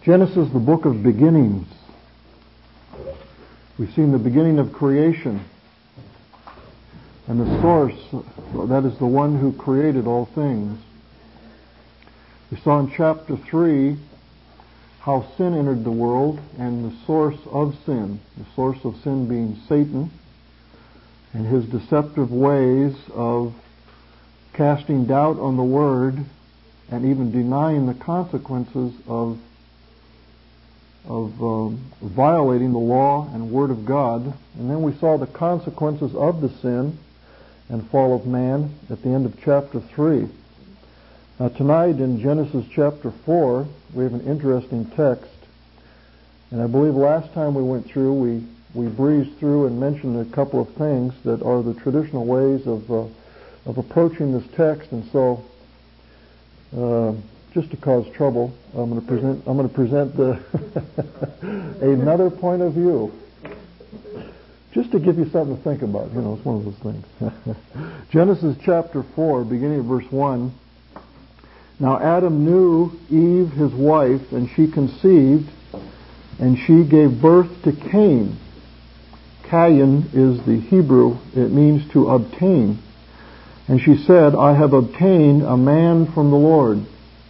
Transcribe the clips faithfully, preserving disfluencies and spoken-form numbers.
Genesis, the book of beginnings. We've seen the beginning of creation. And the source, that is the one who created all things. We saw in chapter three how sin entered the world and the source of sin. The source of sin being Satan and his deceptive ways of casting doubt on the Word and even denying the consequences of of um, violating the law and Word of God. And then we saw the consequences of the sin and fall of man at the end of chapter three. Now tonight in Genesis chapter four, we have an interesting text. And I believe last time we went through, we, we breezed through and mentioned a couple of things that are the traditional ways of uh, of approaching this text. And so, uh, just to cause trouble, I'm going to present. I'm going to present the another point of view, just to give you something to think about. You know, it's one of those things. Genesis chapter four, beginning at verse one. Now Adam knew Eve, his wife, and she conceived, and she gave birth to Cain. Cain is the Hebrew; it means to obtain. And she said, "I have obtained a man from the Lord."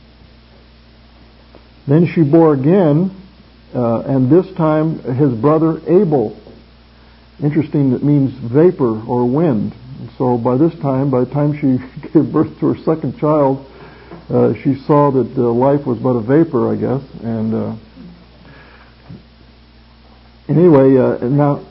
Then she bore again, uh, and this time his brother Abel. Interesting, that means vapor or wind. And so by this time, by the time she gave birth to her second child, uh, she saw that uh, life was but a vapor, I guess. And uh, anyway, uh, and now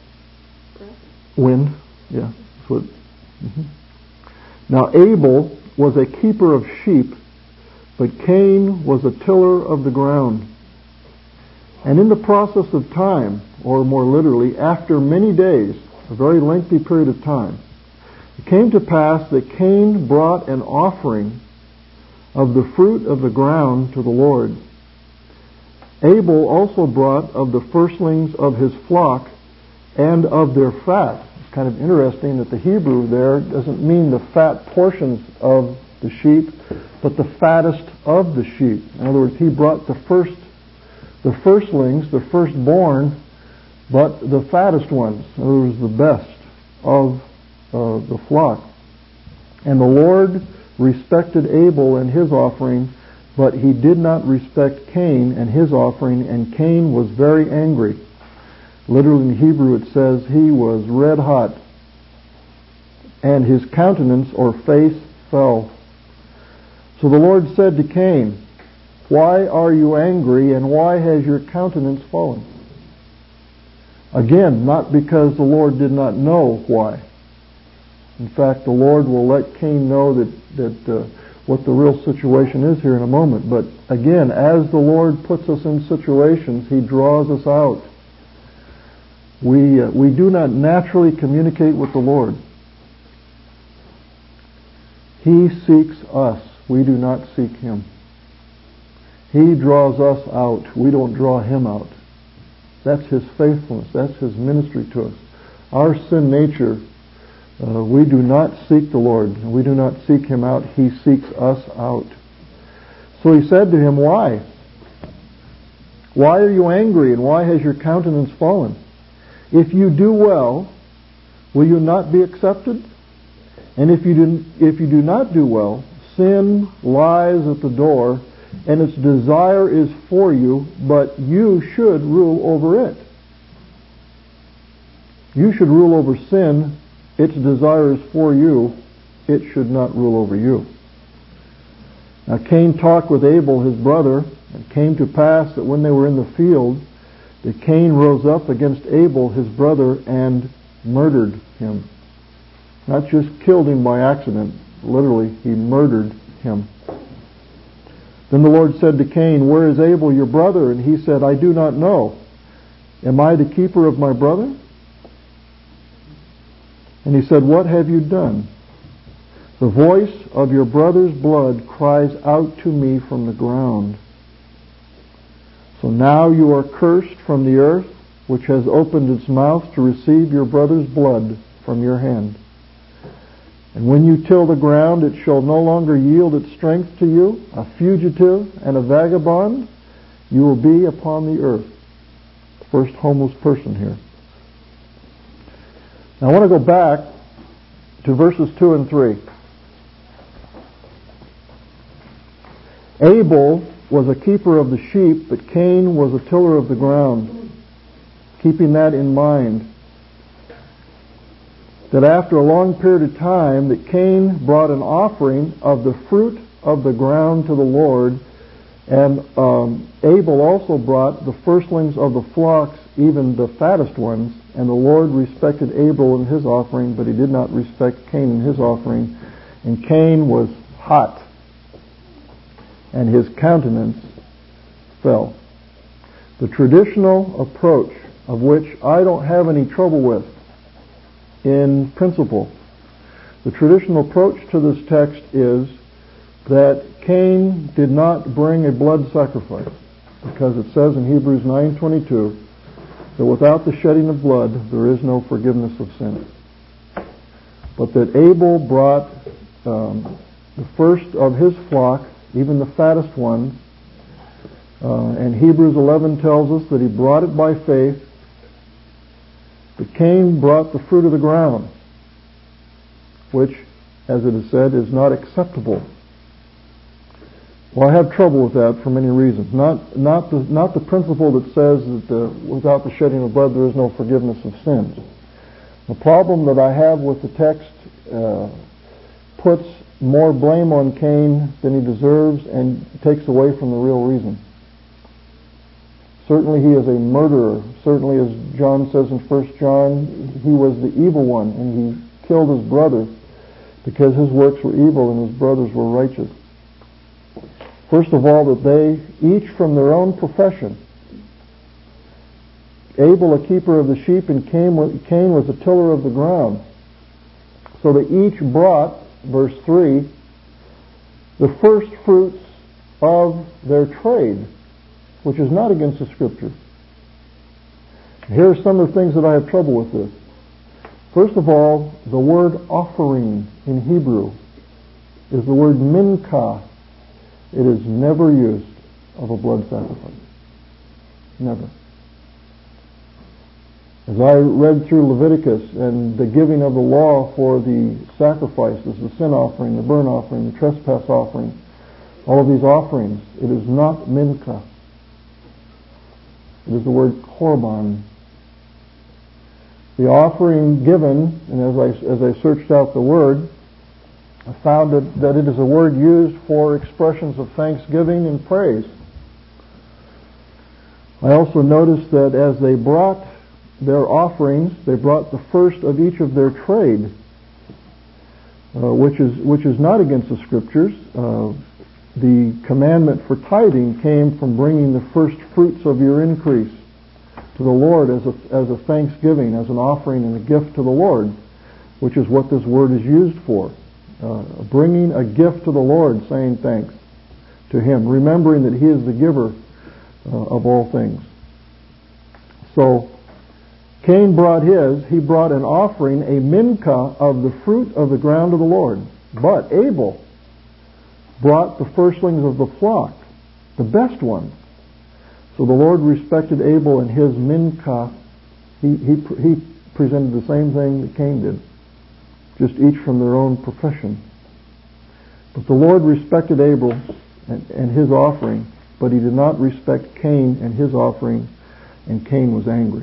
wind, yeah, that's what. Mm-hmm. Now Abel was a keeper of sheep, but Cain was a tiller of the ground. And in the process of time, or more literally, after many days, a very lengthy period of time, it came to pass that Cain brought an offering of the fruit of the ground to the Lord. Abel also brought of the firstlings of his flock and of their fat. It's kind of interesting that the Hebrew there doesn't mean the fat portions of the sheep, but the fattest of the sheep. In other words, he brought the first, the firstlings, the firstborn, but the fattest ones. In other words, the best of uh, the flock. And the Lord respected Abel and his offering, but he did not respect Cain and his offering, and Cain was very angry. Literally in Hebrew it says he was red hot, and his countenance or face fell. So the Lord said to Cain, "Why are you angry, and why has your countenance fallen?" Again, not because the Lord did not know why. In fact, the Lord will let Cain know that, that uh, what the real situation is here in a moment. But again, as the Lord puts us in situations, He draws us out. We, uh, we do not naturally communicate with the Lord. He seeks us. We do not seek Him. He draws us out. We don't draw Him out. That's His faithfulness. That's His ministry to us. Our sin nature, uh, we do not seek the Lord. We do not seek Him out. He seeks us out. So He said to him, "Why? Why are you angry, and why has your countenance fallen? If you do well, will you not be accepted? And if you do, if you do not do well, sin lies at the door, and its desire is for you, but you should rule over it." You should rule over sin. Its desire is for you. It should not rule over you. Now Cain talked with Abel his brother. It came to pass that when they were in the field, that Cain rose up against Abel his brother and murdered him. Not just killed him by accident. Literally, he murdered him. Then the Lord said to Cain, "Where is Abel your brother?" And he said, "I do not know. Am I the keeper of my brother?" And he said, "What have you done?" "The voice of your brother's blood cries out to me from the ground. So now you are cursed from the earth, which has opened its mouth to receive your brother's blood from your hand. And when you till the ground, it shall no longer yield its strength to you, a fugitive and a vagabond, you will be upon the earth. First homeless person here. Now I want to go back to verses two and three. Abel was a keeper of the sheep, but Cain was a tiller of the ground. Keeping that in mind, that after a long period of time, that Cain brought an offering of the fruit of the ground to the Lord, and um, Abel also brought the firstlings of the flocks, even the fattest ones, and the Lord respected Abel in his offering, but he did not respect Cain in his offering, and Cain was hot, and his countenance fell. The traditional approach, of which I don't have any trouble with in principle, the traditional approach to this text is that Cain did not bring a blood sacrifice, because it says in Hebrews nine twenty-two that without the shedding of blood there is no forgiveness of sin. But that Abel brought um, the first of his flock, even the fattest ones, uh, and Hebrews eleven tells us that he brought it by faith. But Cain brought the fruit of the ground, which, as it is said, is not acceptable. Well, I have trouble with that for many reasons. Not not the not the principle that says that the, without the shedding of blood there is no forgiveness of sins. The problem that I have with the text uh, puts more blame on Cain than he deserves and takes away from the real reason. Certainly he is a murderer. Certainly, as John says in First John, he was the evil one, and he killed his brother because his works were evil and his brothers were righteous. First of all, that they, each from their own profession, Abel a keeper of the sheep and Cain was a tiller of the ground. So they each brought, verse three, the first fruits of their trade, which is not against the Scripture. Here are some of the things that I have trouble with this. First of all, the word offering in Hebrew is the word mincha. It is never used of a blood sacrifice. Never. As I read through Leviticus and the giving of the law for the sacrifices, the sin offering, the burnt offering, the trespass offering, all of these offerings, it is not mincha. It is the word korban. The offering given, and as I, as I searched out the word, I found that, that it is a word used for expressions of thanksgiving and praise. I also noticed that as they brought their offerings, they brought the first of each of their trade, uh, which is which is not against the Scriptures. Uh, the commandment for tithing came from bringing the first fruits of your increase to the Lord as a, as a thanksgiving, as an offering and a gift to the Lord, which is what this word is used for. Uh, bringing a gift to the Lord, saying thanks to Him, remembering that He is the giver uh, of all things. So, Cain brought his, he brought an offering, a mincha of the fruit of the ground of the Lord. But Abel brought the firstlings of the flock, the best ones. So the Lord respected Abel and his mincha. He, he, he presented the same thing that Cain did, just each from their own profession. But the Lord respected Abel and, and his offering, but He did not respect Cain and his offering, and Cain was angry.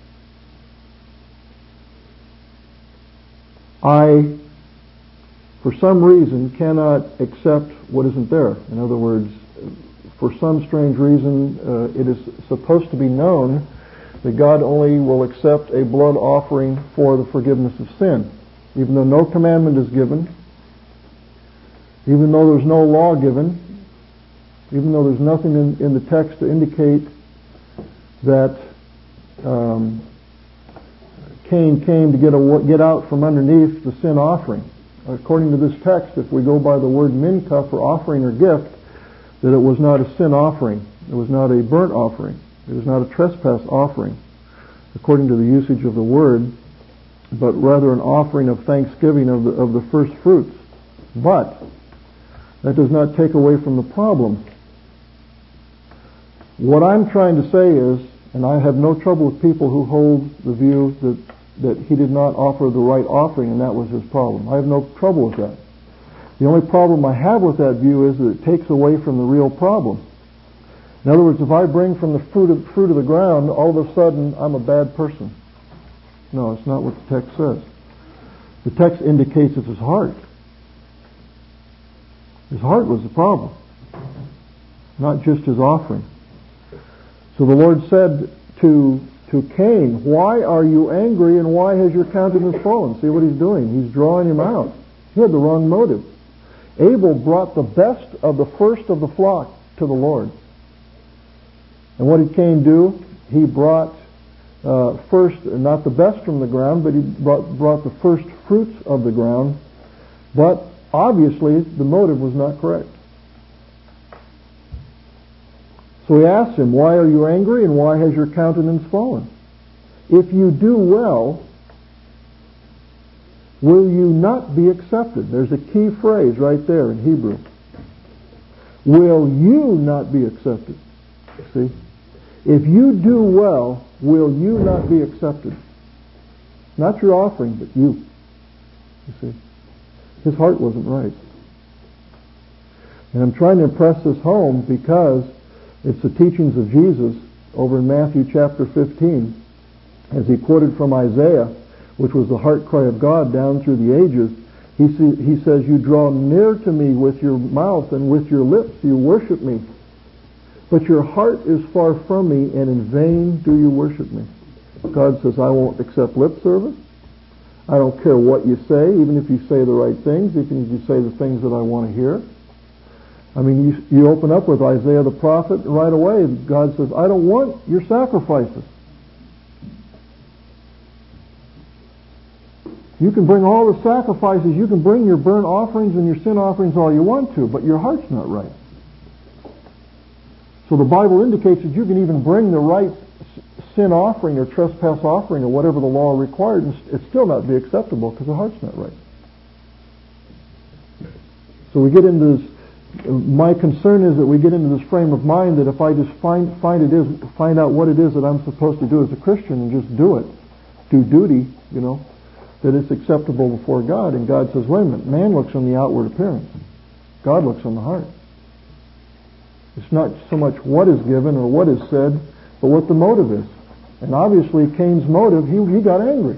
I, for some reason, cannot accept what isn't there. In other words, for some strange reason, uh, it is supposed to be known that God only will accept a blood offering for the forgiveness of sin. Even though no commandment is given, even though there's no law given, even though there's nothing in, in the text to indicate that um, Cain came to get a, get out from underneath the sin offering. According to this text, if we go by the word mincha for offering or gift, that it was not a sin offering, it was not a burnt offering, it was not a trespass offering, according to the usage of the word, but rather an offering of thanksgiving of the of the first fruits. But that does not take away from the problem. What I'm trying to say is, and I have no trouble with people who hold the view that, that he did not offer the right offering and that was his problem. I have no trouble with that. The only problem I have with that view is that it takes away from the real problem. In other words, if I bring from the fruit of, fruit of the ground, all of a sudden I'm a bad person. No, it's not what the text says. The text indicates it's his heart. His heart was the problem, not just his offering. So the Lord said to, to Cain, why are you angry and why has your countenance fallen? See what he's doing? He's drawing him out. He had the wrong motive. Abel brought the best of the first of the flock to the Lord. And what did Cain do? He brought uh, first, not the best from the ground, but he brought, brought the first fruits of the ground. But obviously the motive was not correct. So he asked him, why are you angry and why has your countenance fallen? If you do well, will you not be accepted? There's a key phrase right there in Hebrew. Will you not be accepted? See? If you do well, will you not be accepted? Not your offering, but you. You see? His heart wasn't right. And I'm trying to impress this home because it's the teachings of Jesus over in Matthew chapter fifteen, as he quoted from Isaiah, which was the heart cry of God down through the ages. He, see, he says, you draw near to me with your mouth and with your lips you worship me. But your heart is far from me, and in vain do you worship me. God says, I won't accept lip service. I don't care what you say, even if you say the right things, even if you say the things that I want to hear. I mean, you, you open up with Isaiah the prophet, and right away God says, I don't want your sacrifices. You can bring all the sacrifices, you can bring your burnt offerings and your sin offerings all you want to, but your heart's not right. So the Bible indicates that you can even bring the right sin offering or trespass offering or whatever the law required, and it's still not be acceptable because the heart's not right. So we get into this. My concern is that we get into this frame of mind that if I just find find it is find out what it is that I'm supposed to do as a Christian and just do it, do duty, you know, that it's acceptable before God. And God says, wait a minute, man looks on the outward appearance. God looks on the heart. It's not so much what is given or what is said, but what the motive is. And obviously Cain's motive, he, he got angry.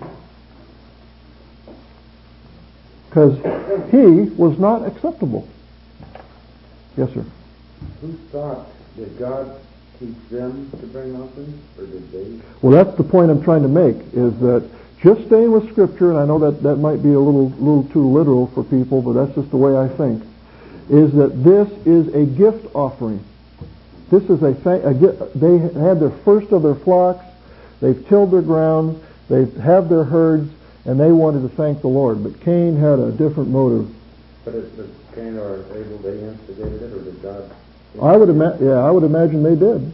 Because he was not acceptable. Yes, sir. Who thought, did God teach them to bring offerings, or did they? Well, that's the point I'm trying to make, is that just staying with Scripture, and I know that that might be a little little too literal for people, but that's just the way I think, is that this is a gift offering. This is a, a they had their first of their flocks, they've tilled their ground, they have their herds, and they wanted to thank the Lord. But Cain had a different motive. But is Cain or Abel, they instigated it, or did God? I would ima- yeah, I would imagine they did.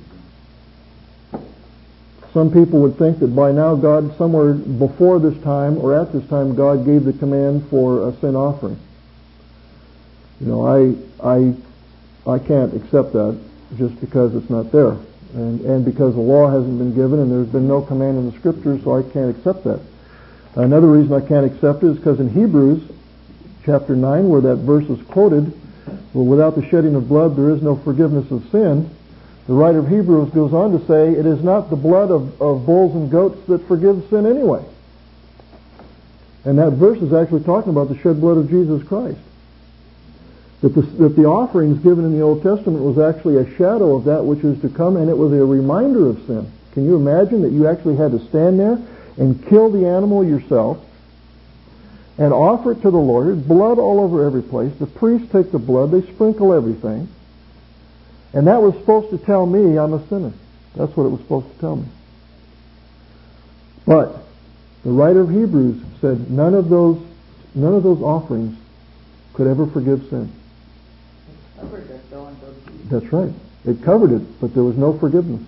Some people would think that by now God, somewhere before this time or at this time, God gave the command for a sin offering. You know, I I I can't accept that just because it's not there, and and because the law hasn't been given and there's been no command in the Scriptures, so I can't accept that. Another reason I can't accept it is because in Hebrews chapter nine, where that verse is quoted, well, without the shedding of blood there is no forgiveness of sin. The writer of Hebrews goes on to say, it is not the blood of, of bulls and goats that forgives sin anyway. And that verse is actually talking about the shed blood of Jesus Christ. That the, that the offerings given in the Old Testament was actually a shadow of that which is to come, and it was a reminder of sin. Can you imagine that you actually had to stand there and kill the animal yourself and offer it to the Lord? There's blood all over every place. The priests take the blood, they sprinkle everything. And that was supposed to tell me I'm a sinner. That's what it was supposed to tell me. But the writer of Hebrews said none of those none of those offerings could ever forgive sin. It covered it, though, in those. That's right. It covered it, but there was no forgiveness.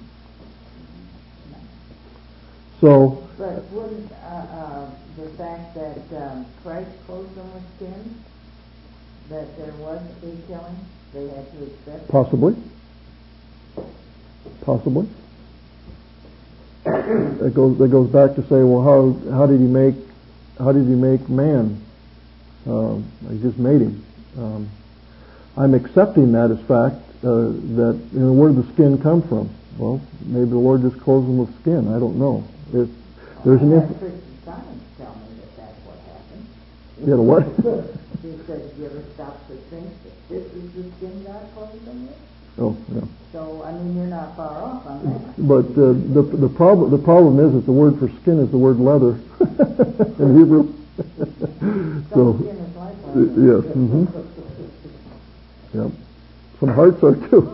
So. But wouldn't uh, uh, the fact that um, Christ clothed them with sin, that there was a killing, they had to accept? Possibly. Possibly. That goes that goes back to say, well, how how did he make how did he make man? Um, he just made him. Um, I'm accepting that as fact. Uh, that you know, where did the skin come from? Well, maybe the Lord just clothed him with skin. I don't know. If there's an inf- inf- Christian Science tell me that that's what happened. You know what? He says, "You ever stop to think that this is the skin God clothed him with?" Oh, yeah. So, I mean, you're not far off on that. But uh, the the problem the problem is that the word for skin is the word leather in Hebrew. Some skin is like leather. Yes. Mm-hmm. Yep. Some hearts are too.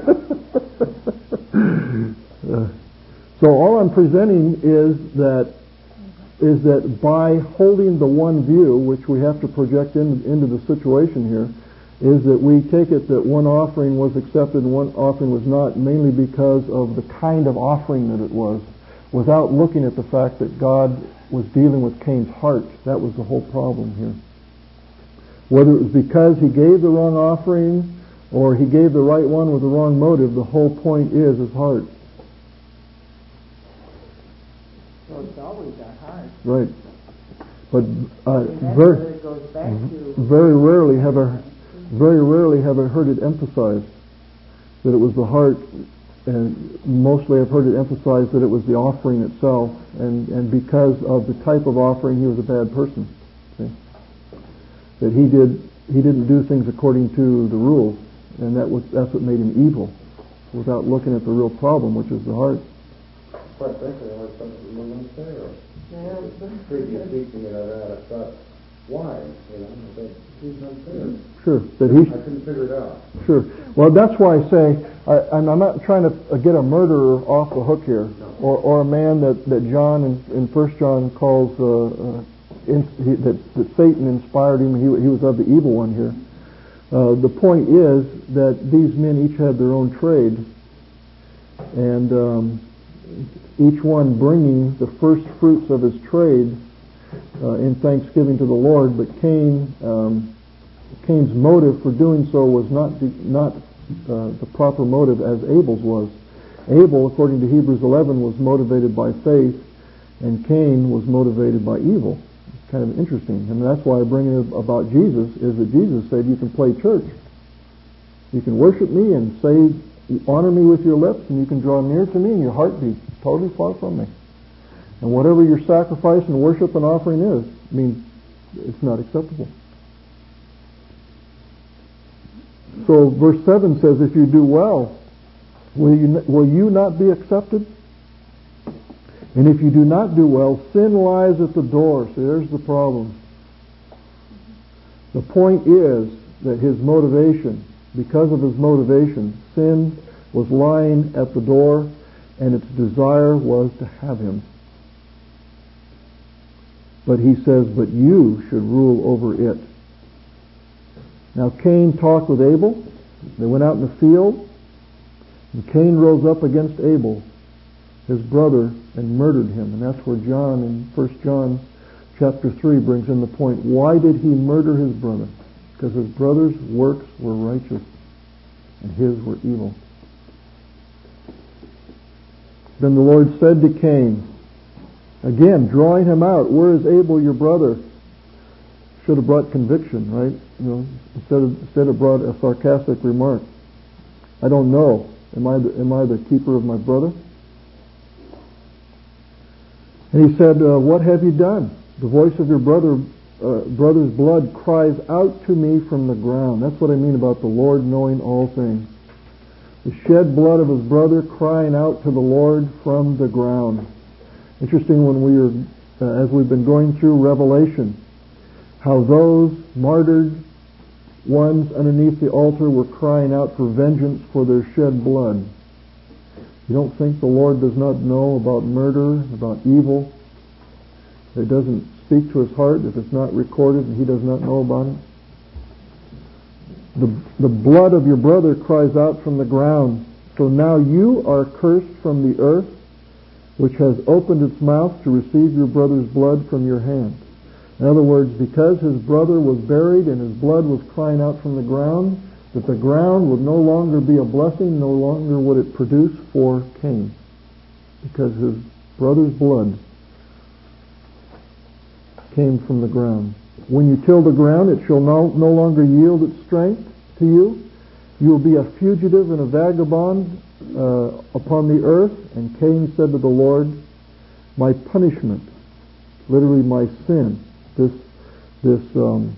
uh, so all I'm presenting is that is that by holding the one view, which we have to project in, into the situation here, is that we take it that one offering was accepted and one offering was not, mainly because of the kind of offering that it was, without looking at the fact that God was dealing with Cain's heart. That was the whole problem here. Whether it was because he gave the wrong offering or he gave the right one with the wrong motive, the whole point is his heart. So it's always our heart. Right. But uh, And that's very, where it goes back to very rarely have I, very rarely have I heard it emphasized that it was the heart, and mostly I've heard it emphasized that it was the offering itself, and, and because of the type of offering, he was a bad person. See? That he did he didn't do things according to the rules, and that was that's what made him evil, without looking at the real problem, which is the heart. Quite frankly, I was something a little unfair. The previous teaching that I had, I thought, why? You know, I said, he's unfair. Sure, that he. I couldn't figure it out. Sure. Well, that's why I say I, I'm not trying to get a murderer off the hook here, or, or a man that, that John in, in First John calls uh, uh, in, he, that, that Satan inspired him. He, he was of the evil one here. Uh, the point is that these men each had their own trade, and um, each one bringing the first fruits of his trade uh, in thanksgiving to the Lord. But Cain, um, Cain's motive for doing so was not the, not uh, the proper motive as Abel's was. Abel, according to Hebrews eleven, was motivated by faith, and Cain was motivated by evil. It's kind of interesting, and that's why I bring it about Jesus, is that Jesus said you can play church. You can worship me and say, honor me with your lips, and you can draw near to me, and your heart be totally far from me. And whatever your sacrifice and worship and offering is, I mean, it's not acceptable. So verse seven says, if you do well, will you, will you not be accepted? And if you do not do well, sin lies at the door. See, there's the problem. The point is that his motivation, because of his motivation, sin was lying at the door, and its desire was to have him. But he says, but you should rule over it. Now Cain talked with Abel. They went out in the field, and Cain rose up against Abel, his brother, and murdered him. And that's where John in First John chapter three brings in the point. Why did he murder his brother? Because his brother's works were righteous and his were evil. Then the Lord said to Cain, again drawing him out, where is Abel your brother? Should have brought conviction, right? You know, instead of instead of brought a sarcastic remark. I don't know. Am I the, am I the keeper of my brother? And he said, uh, what have you done? The voice of your brother uh, brother's blood cries out to me from the ground. That's what I mean about the Lord knowing all things. The shed blood of his brother crying out to the Lord from the ground. Interesting when we are, uh, as we've been going through Revelation, how those martyred ones underneath the altar were crying out for vengeance for their shed blood. You don't think the Lord does not know about murder, about evil? It doesn't speak to his heart if it's not recorded and he does not know about it? The, the blood of your brother cries out from the ground. So now you are cursed from the earth, which has opened its mouth to receive your brother's blood from your hand. In other words, because his brother was buried and his blood was crying out from the ground, that the ground would no longer be a blessing, no longer would it produce for Cain, because his brother's blood came from the ground. When you till the ground, it shall no, no longer yield its strength to you. You will be a fugitive and a vagabond uh, upon the earth. And Cain said to the Lord, my punishment, literally my sin, this, this, um,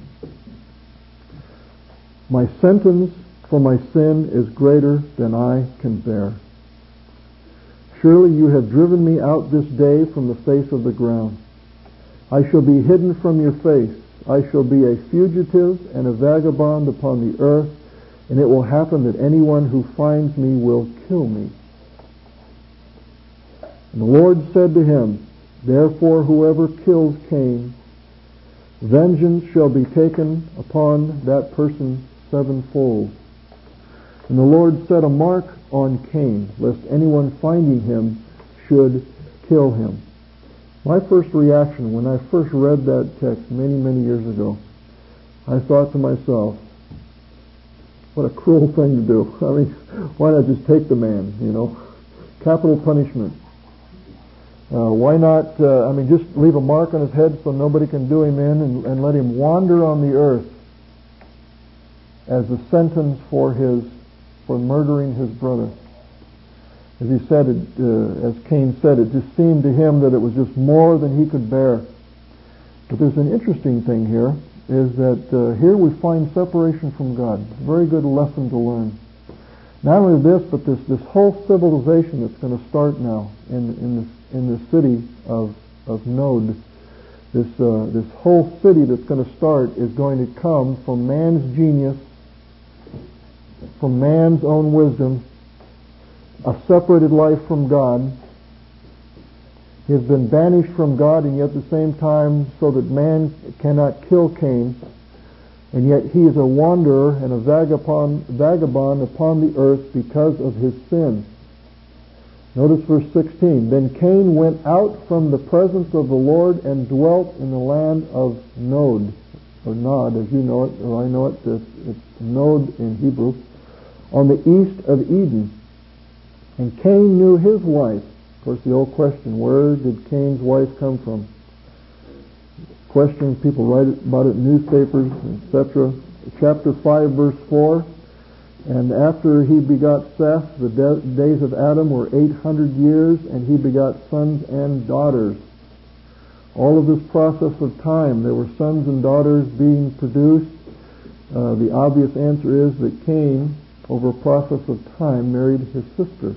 my sentence for my sin is greater than I can bear. Surely you have driven me out this day from the face of the ground. I shall be hidden from your face. I shall be a fugitive and a vagabond upon the earth, and it will happen that anyone who finds me will kill me. And the Lord said to him, therefore whoever kills Cain, vengeance shall be taken upon that person sevenfold. And the Lord set a mark on Cain, lest anyone finding him should kill him. My first reaction when I first read that text many, many years ago, I thought to myself, what a cruel thing to do. I mean, why not just take the man, you know? Capital punishment. Uh, why not, uh, I mean, just leave a mark on his head so nobody can do him in, and, and let him wander on the earth as a sentence for his, for murdering his brother. As he said, it, uh, as Cain said, it just seemed to him that it was just more than he could bear. But there's an interesting thing here, is that uh, here we find separation from God. A very good lesson to learn. Not only this, but this, this whole civilization that's going to start now in in this in the city of of Nod. This uh, this whole city that's going to start is going to come from man's genius, from man's own wisdom. A separated life from God. He has been banished from God, and yet at the same time, so that man cannot kill Cain, and yet he is a wanderer and a vagabond, vagabond upon the earth because of his sin. Notice verse sixteen. Then Cain went out from the presence of the Lord and dwelt in the land of Nod, or Nod, as you know it, or I know it. It's, it's Nod in Hebrew, on the east of Eden. And Cain knew his wife. Of course, the old question, where did Cain's wife come from? Question, people write about it in newspapers, et cetera. Chapter five, verse four. And after he begot Seth, the de- days of Adam were eight hundred years, and he begot sons and daughters. All of this process of time, there were sons and daughters being produced. Uh, the obvious answer is that Cain, over a process of time, married his sister.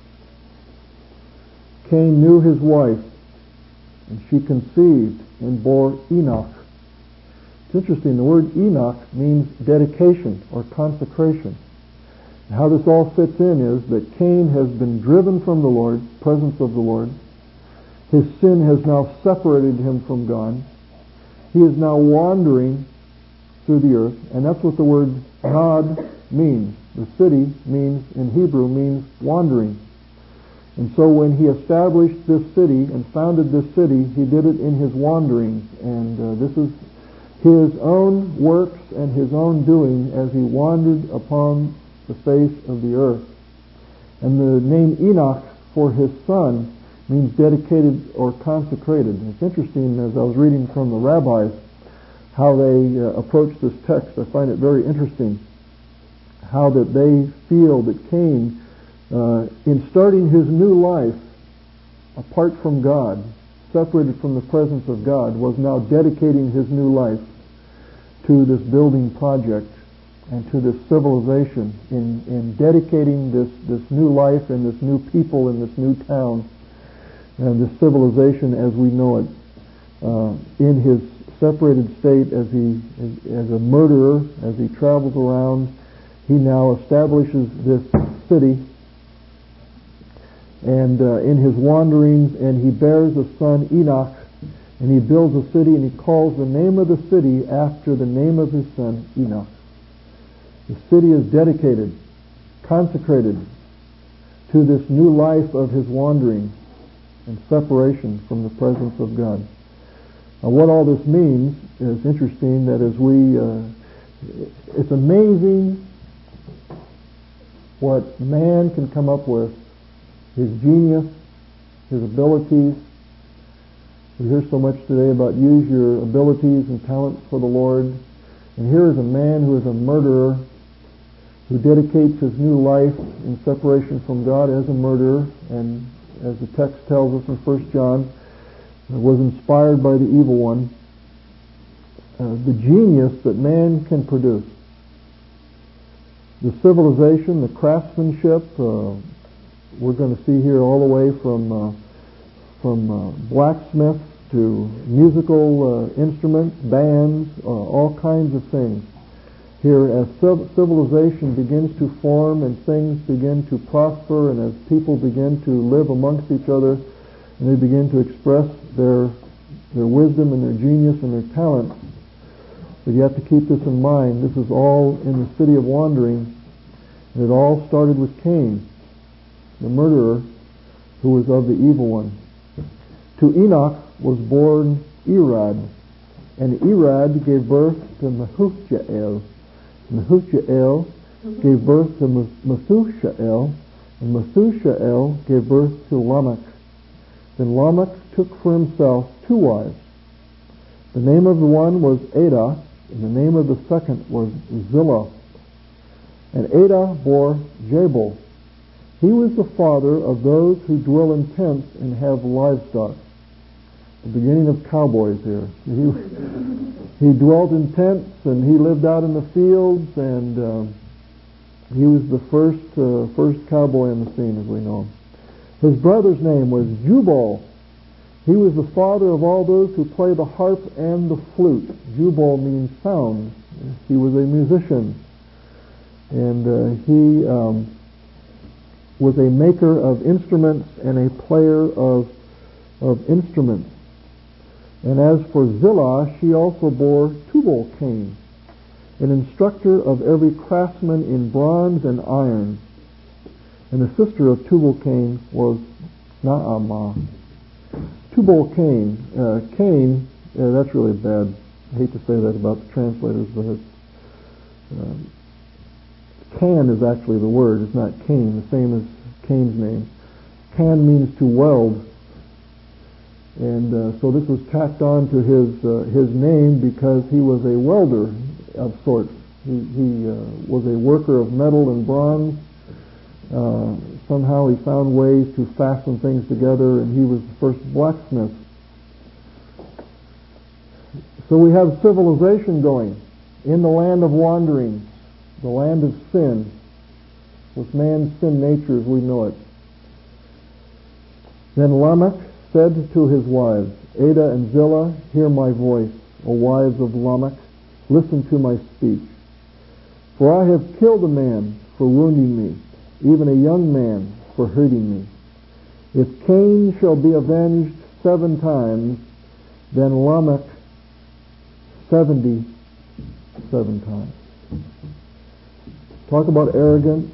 Cain knew his wife, and she conceived and bore Enoch. It's interesting, the word Enoch means dedication or consecration. And how this all fits in is that Cain has been driven from the Lord, presence of the Lord. His sin has now separated him from God. He is now wandering through the earth, and that's what the word Nod means. The city means, in Hebrew, means wandering. And so when he established this city and founded this city, he did it in his wanderings. And uh, this is his own works and his own doing as he wandered upon the face of the earth. And the name Enoch for his son means dedicated or consecrated. And it's interesting, as I was reading from the rabbis, how they uh, approach this text. I find it very interesting how that they feel that Cain, Uh, in starting his new life apart from God, separated from the presence of God, was now dedicating his new life to this building project and to this civilization, in, in dedicating this, this new life and this new people in this new town and this civilization as we know it, uh, in his separated state as he as, as a murderer, as he travels around. He now establishes this city, and uh, in his wanderings, and he bears a son, Enoch, and he builds a city, and he calls the name of the city after the name of his son, Enoch. The city is dedicated, consecrated to this new life of his wandering and separation from the presence of God. Now, what all this means is interesting, that as we, uh, it's amazing what man can come up with, his genius, his abilities. We hear so much today about use your abilities and talents for the Lord. And here is a man who is a murderer, who dedicates his new life in separation from God as a murderer, and as the text tells us in First John, was inspired by the evil one. Uh, the genius that man can produce. The civilization, the craftsmanship, uh, we're going to see here all the way from uh, from uh, blacksmiths to musical uh, instruments, bands, uh, all kinds of things. Here, as civilization begins to form and things begin to prosper, and as people begin to live amongst each other, and they begin to express their their wisdom and their genius and their talent. But you have to keep this in mind. This is all in the city of wandering. And it all started with Cain, the murderer, who was of the evil one. To Enoch was born Irad, and Irad gave birth to Mehujael. Mehujael gave birth to Methushael, and Methushael gave birth to Lamech. Then Lamech took for himself two wives. The name of the one was Adah, and the name of the second was Zillah. And Adah bore Jabal. He was the father of those who dwell in tents and have livestock. The beginning of cowboys here. He, he dwelt in tents and he lived out in the fields, and uh, he was the first uh, first cowboy on the scene as we know him. His brother's name was Jubal. He was the father of all those who play the harp and the flute. Jubal means sound. He was a musician. And uh, he um, was a maker of instruments and a player of, of instruments. And as for Zillah, she also bore Tubal-Cain, an instructor of every craftsman in bronze and iron. And the sister of Tubal-Cain was Naamah. Tubal-Cain, uh, Cain, uh, that's really bad. I hate to say that about the translators, but it's, um, Can is actually the word. It's not Cain, the same as Cain's name. Can means to weld, and uh, so this was tacked on to his uh, his name because he was a welder of sorts. He, he uh, was a worker of metal and bronze. Uh, somehow he found ways to fasten things together, and he was the first blacksmith. So we have civilization going in the land of wandering, the land of sin, with man's sin nature as we know it. Then Lamech said to his wives, Adah and Zillah, hear my voice, O wives of Lamech, listen to my speech. For I have killed a man for wounding me, even a young man for hurting me. If Cain shall be avenged seven times, then Lamech seventy-seven times. Talk about arrogance.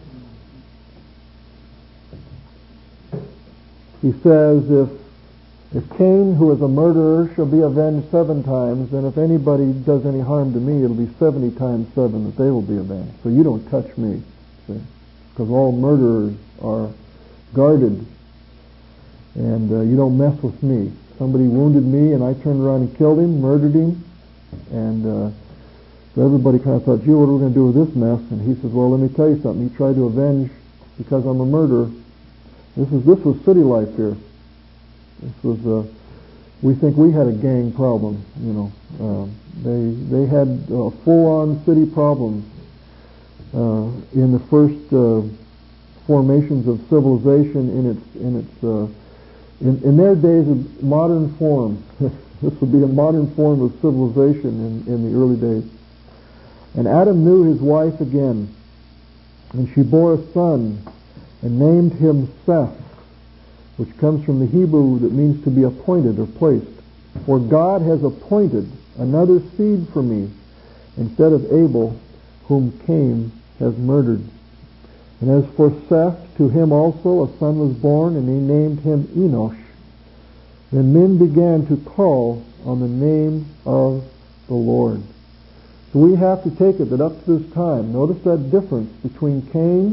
He says, if if Cain, who is a murderer, shall be avenged seven times, then if anybody does any harm to me, it'll be seventy times seven that they will be avenged. So you don't touch me, see? Because all murderers are guarded, and uh, you don't mess with me. Somebody wounded me, and I turned around and killed him, murdered him, and uh, so everybody kind of thought, gee, what are we going to do with this mess? And he says, well, let me tell you something. He tried to avenge because I'm a murderer. This is this was city life here. This was uh, we think we had a gang problem. You know, uh, they they had uh, full-on city problems. Uh, in the first uh, formations of civilization in its in its uh, in, in their days of modern form. This would be a modern form of civilization in, in the early days. And Adam knew his wife again, and she bore a son and named him Seth, which comes from the Hebrew that means to be appointed or placed. For God has appointed another seed for me instead of Abel, whom Cain has murdered. And as for Seth, to him also a son was born, and he named him Enosh. Then men began to call on the name of the Lord. So we have to take it that up to this time, notice that difference between Cain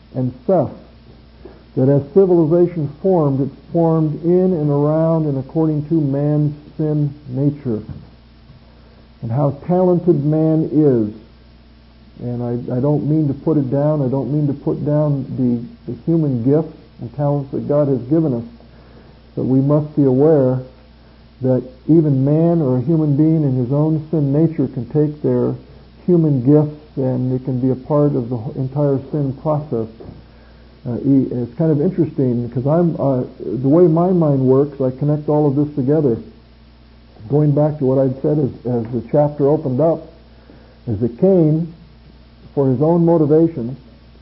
and Seth, that as civilization formed, it formed in and around and according to man's sin nature, and how talented man is. And I, I don't mean to put it down. I don't mean to put down the, the human gifts and talents that God has given us. But we must be aware that even man or a human being in his own sin nature can take their human gifts and it can be a part of the entire sin process. Uh, it's kind of interesting because I'm uh, the way my mind works, I connect all of this together. Going back to what I'd said as, as the chapter opened up, is that Cain, for his own motivations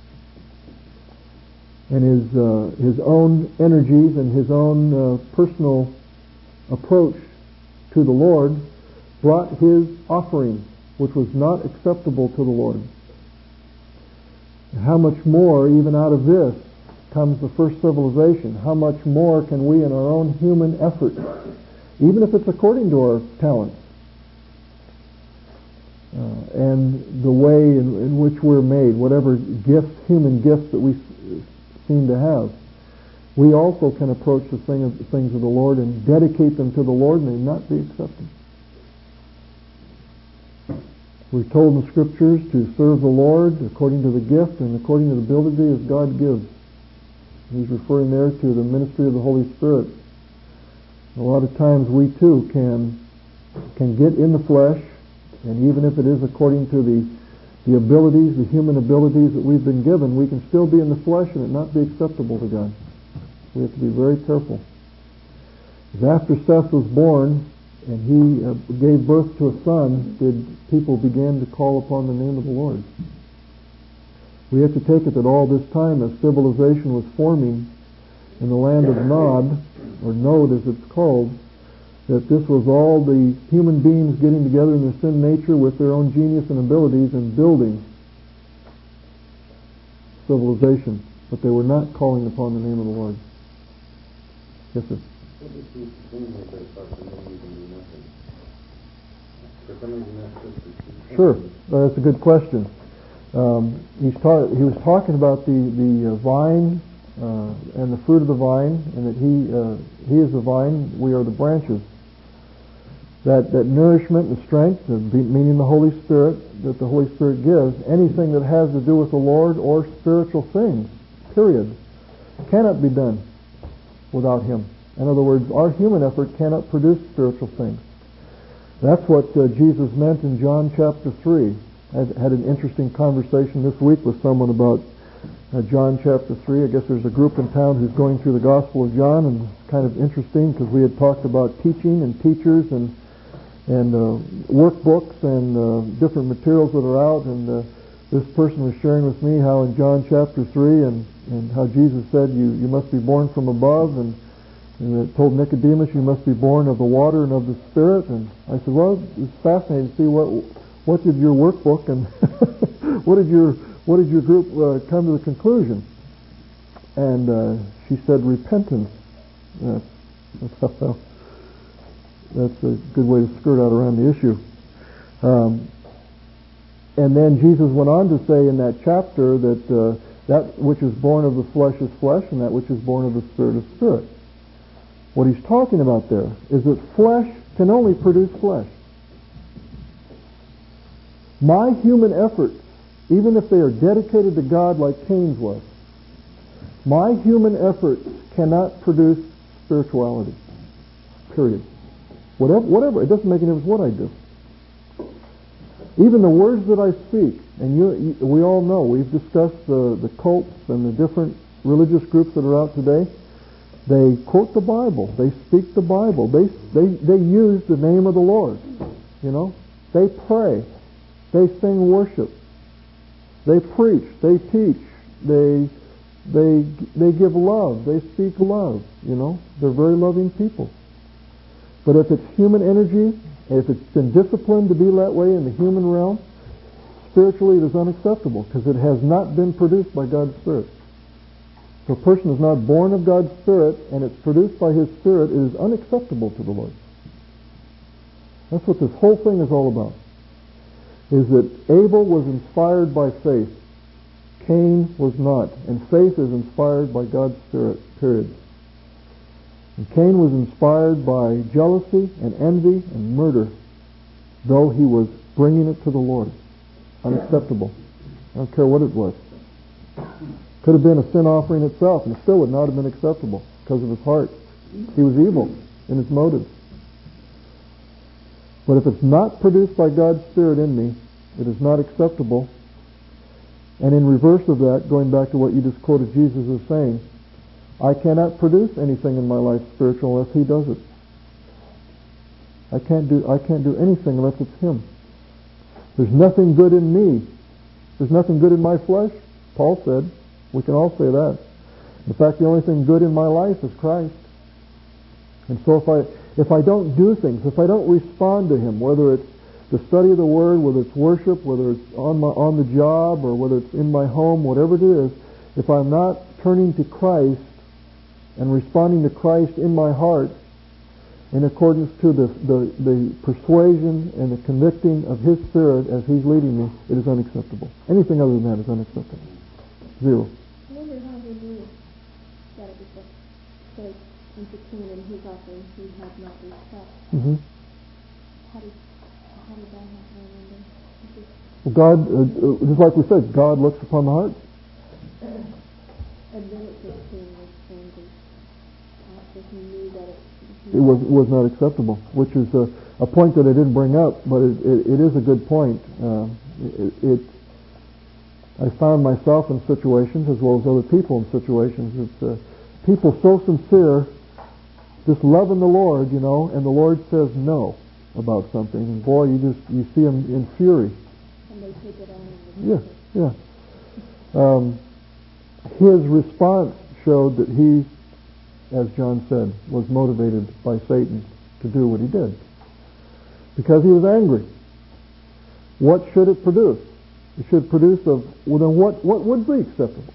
and his uh, his own energies and his own uh, personal approach to the Lord, brought his offering, which was not acceptable to the Lord. And how much more, even out of this, comes the first civilization? How much more can we, in our own human effort, even if it's according to our talents, uh, and the way in, in which we're made, whatever gifts, human gifts that we s- seem to have, we also can approach the thing of, the things of the Lord and dedicate them to the Lord, and they not be accepted. We're told in the Scriptures to serve the Lord according to the gift and according to the ability as God gives. He's referring there to the ministry of the Holy Spirit. A lot of times we too can can get in the flesh, and even if it is according to the the abilities, the human abilities that we've been given, we can still be in the flesh and it not be acceptable to God. We have to be very careful. Because after Seth was born and he uh, gave birth to a son, did people begin to call upon the name of the Lord. We have to take it that all this time as civilization was forming in the land of Nod, or Nod as it's called, that this was all the human beings getting together in their sin nature with their own genius and abilities and building civilization, but they were not calling upon the name of the Lord. Yes, sir. What does he mean with this about the name you can do nothing? For some reason that's just... Sure, uh, that's a good question. Um, he's ta- he was talking about the, the uh, vine uh, and the fruit of the vine, and that he uh, he is the vine, we are the branches. That, that nourishment and strength, meaning the Holy Spirit, that the Holy Spirit gives, anything that has to do with the Lord or spiritual things, period, cannot be done without Him. In other words, our human effort cannot produce spiritual things. That's what uh, Jesus meant in John chapter three. I had an interesting conversation this week with someone about uh, John chapter three. I guess there's a group in town who's going through the Gospel of John, and it's kind of interesting because we had talked about teaching and teachers and and uh, workbooks and uh, different materials that are out, and uh, this person was sharing with me how in John chapter three and, and how Jesus said you, you must be born from above, and, and it told Nicodemus you must be born of the water and of the Spirit. And I said, well, it's fascinating to see what what did your workbook and what did your what did your group uh, come to the conclusion. And uh, she said repentance. Uh, that's how That's a good way to skirt out around the issue. Um, and then Jesus went on to say in that chapter that uh, that which is born of the flesh is flesh, and that which is born of the Spirit is spirit. What he's talking about there is that flesh can only produce flesh. My human efforts, even if they are dedicated to God like Cain's was, my human efforts cannot produce spirituality. Period. Whatever, whatever, it doesn't make any difference what I do. Even the words that I speak, and you, you, we all know, we've discussed the, the cults and the different religious groups that are out today. They quote the Bible. They speak the Bible. They, they, they use the name of the Lord. You know, they pray. They sing worship. They preach. They teach. They, they, they give love. They speak love. You know, they're very loving people. But if it's human energy, if it's been disciplined to be that way in the human realm, spiritually it is unacceptable because it has not been produced by God's Spirit. If a person is not born of God's Spirit and it's produced by His Spirit, it is unacceptable to the Lord. That's what this whole thing is all about. Is that Abel was inspired by faith. Cain was not. And faith is inspired by God's Spirit, period. And Cain was inspired by jealousy and envy and murder, though he was bringing it to the Lord. Unacceptable. I don't care what it was. Could have been a sin offering itself, and it still would not have been acceptable because of his heart. He was evil in his motives. But if it's not produced by God's Spirit in me, it is not acceptable. And in reverse of that, going back to what you just quoted Jesus as saying, I cannot produce anything in my life spiritual unless He does it. I can't do I can't do anything unless it's Him. There's nothing good in me. There's nothing good in my flesh, Paul said. We can all say that. In fact, the only thing good in my life is Christ. And so if I if I don't do things, if I don't respond to Him, whether it's the study of the Word, whether it's worship, whether it's on my on the job, or whether it's in my home, whatever it is, if I'm not turning to Christ and responding to Christ in my heart in accordance to the, the, the persuasion and the convicting of His Spirit as He's leading me, it is unacceptable. Anything other than that is unacceptable. Zero. I wonder how he knew that it was a safe into Cain and his offering he had not respect. Mm-hmm. How did how did that happen? I wonder. Well, God, uh, just like we said, God looks upon the heart. And then it says Cain was angry. After he knew that it It was was not acceptable, which is a, a point that I didn't bring up, but it, it, it is a good point. Uh, it, it I found myself in situations, as well as other people in situations, it's uh, people so sincere, just loving the Lord, you know, and the Lord says no about something, and boy, you just you see them in fury. And they take it on. Yeah, yeah. Um, his response showed that he, as John said, was motivated by Satan to do what he did. Because he was angry. What should it produce? It should produce of, well then what, what would be acceptable?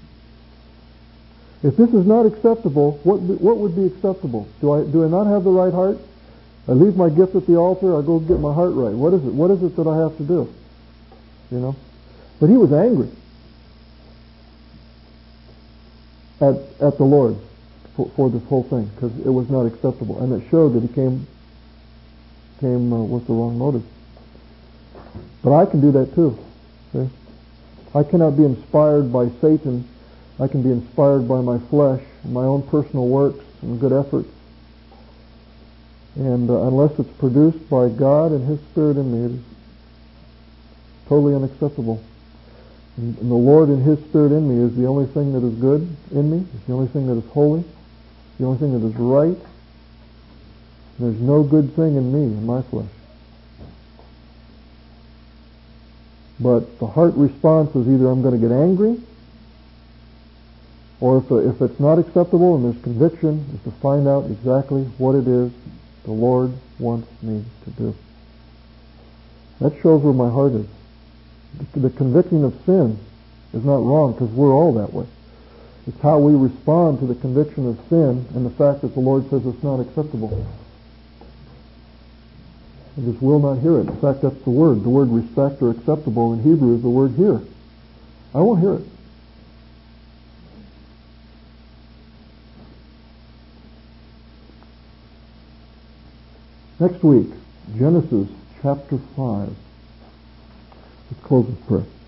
If this is not acceptable, what what would be acceptable? Do I do I not have the right heart? I leave my gift at the altar, I go get my heart right. What is it? What is it that I have to do? You know? But he was angry at at the Lord for, for this whole thing, because it was not acceptable, and it showed that he came came uh, with the wrong motive. But I can do that too. See? I cannot be inspired by Satan. I can be inspired by my flesh, my own personal works and good efforts. And uh, unless it's produced by God and His Spirit in me, it is totally unacceptable. And, and the Lord and His Spirit in me is the only thing that is good in me. It's the only thing that is holy. The only thing that is right. There's no good thing in me, in my flesh. But the heart response is either I'm going to get angry, or if, if it's not acceptable and there's conviction, is to find out exactly what it is the Lord wants me to do. That shows where my heart is. The, the convicting of sin is not wrong, because we're all that way. It's how we respond to the conviction of sin and the fact that the Lord says it's not acceptable. I just will not hear it. In fact, that's the word. The word respect or acceptable in Hebrew is the word hear. I won't hear it. Next week, Genesis chapter five. Let's close with prayer.